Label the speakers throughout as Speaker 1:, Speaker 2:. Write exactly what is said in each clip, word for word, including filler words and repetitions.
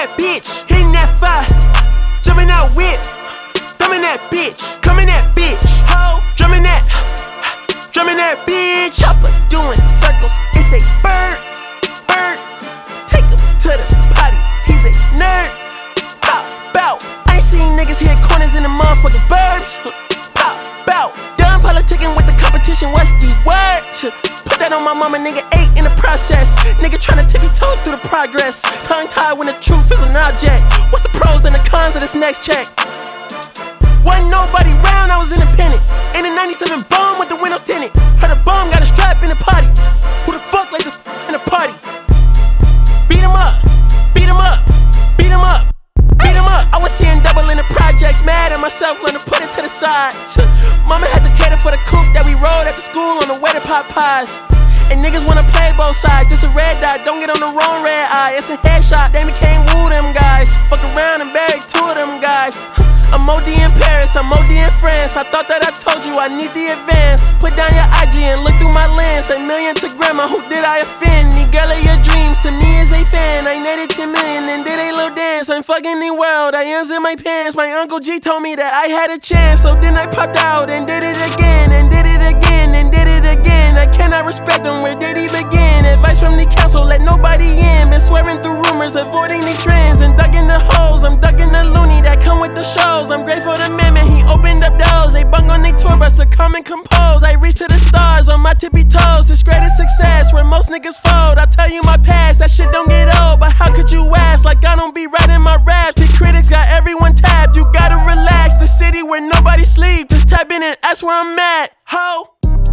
Speaker 1: that bitch, hitting that fire, jumping out whip, thumbing that bitch, coming that bitch, ho, drumming that, drumming that bitch. Chopper doing circles, it's a bird, bird. Take him to the potty, he's a nerd. Bow, bow. I ain't seen niggas hit corners in the motherfucking burbs. Bow, bow. Done politicking with the competition, what's the word? Put that on my mama, nigga, eight in the process. Nigga tryna tippy toe through the progress. Tongue tied when the truth is an object. What's the pros and the cons of this next check? Wasn't nobody round, I was independent. In a ninety-seven bomb with the windows tinted. Heard a bomb got a strap in the potty. Who the fuck like this in the party? Beat him up, beat him up, beat him up, beat him up. I was seeing double in the projects, mad at myself, learned to put it to the side. Mama had to cater for the coupe that we rode after school on the way to pot pies. And niggas wanna play both sides, just a red dot, don't get on the wrong red eye. It's a headshot, they became woo them guys. Fuck around and bury two of them guys. I'm O D in Paris, I'm O D in France. I thought that I told you I need the advance. Put down your I G and look through my lens. A million to grandma, who did I offend? The girl of your dreams to me is a fan. I netted ten million and did a little dance. I'm fucking the world, I ends in my pants. My Uncle G told me that I had a chance. So then I popped out and did it again, and did it again, and did it again. I cannot respect them, where did he begin? Advice from the council, let nobody in. Been swearing through rumors, avoiding the trends. And ducking the hoes, I'm ducking the loony that come with the shows. I'm grateful to man, man, he opened up doors. They bung on they tour bus to come and compose. I reach to the stars on my tippy toes. This greatest success where most niggas fold. I tell you my past, that shit don't get old. But how could you ask like I don't be writing my raps? The critics got everyone tapped. You gotta relax, the city where nobody sleep. Just tap in and ask where I'm at, ho.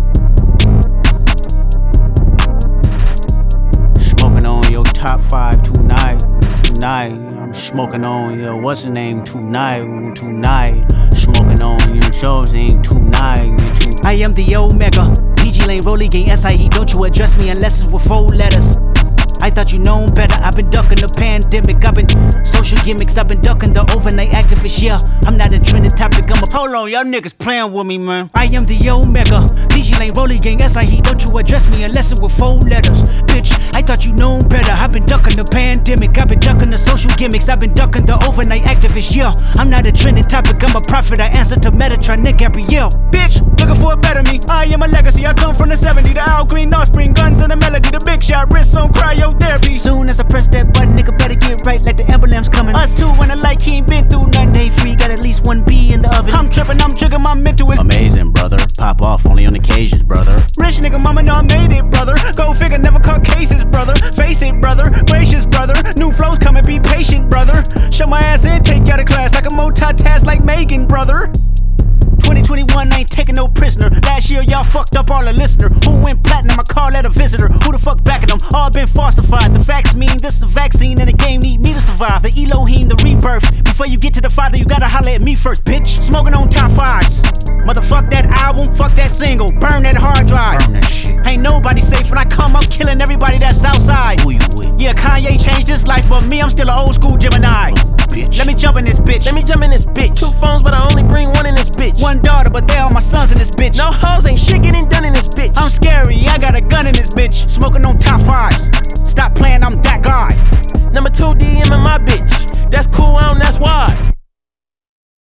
Speaker 2: Smoking on your top five tonight, tonight. I'm smoking on your what's the name tonight, tonight. Smoking on your shows ain't tonight, tonight. I am the Omega, P G Lane, Rolly Gang, S I E. Don't you address me unless it's with four letters. I thought you known better, I've been ducking the pandemic. I've been social gimmicks, I've been ducking the overnight activists. Yeah, I'm not a trending topic, I'm a hold on, y'all niggas playing with me, man. I am the Omega, P G Lane, Rolly Gang, S I E. Don't you address me unless it with four letters. Bitch, I thought you known better, I've been ducking the pandemic. I've been ducking the social gimmicks, I've been ducking the overnight activists. Yeah, I'm not a trending topic, I'm a prophet, I answer to Metatron, Nick Gabrielle. Bitch, looking for a better me, I am a legacy. I come from the seventies, the Al Green, Offspring, guns and the melody, the big shot, wrists on cryo therapy. Soon as I press that button, nigga better get right like the emblem's coming. Us two when the light, he ain't been through nothing. Day free, got at least one B in the oven. I'm tripping, I'm triggering, my mental is amazing, brother. Pop off only on occasions, brother. Rich nigga, mama know I made it, brother. Go figure, never caught cases, brother. Face it, brother. Gracious, brother. New flows coming, be patient, brother. Show my ass in, take you out of class. I can multitask like Megan, brother. twenty twenty-one, I ain't taking no prisoner. Last year, y'all fucked up all the listener. Who went platinum? I call that a visitor. Who the fuck backing them? All been falsified. The facts mean this is a vaccine and the game need me to survive. The Elohim, the rebirth. Before you get to the Father, you gotta holler at me first, bitch. Smoking on top fives. Motherfuck that album, fuck that single. Burn that hard drive. Burn that shit. Ain't nobody safe when I come, I'm killing everybody that's outside. Who you with? Yeah, Kanye changed his life, but me, I'm still an old school Gemini. Bitch. Let me jump in this bitch.
Speaker 1: Let me jump in this bitch. Two phones, but I only bring one in this bitch.
Speaker 2: One daughter, but they all my sons in this bitch.
Speaker 1: No hoes, ain't shit getting done in this bitch.
Speaker 2: I'm scary, I got a gun in this bitch. Smoking on top fives.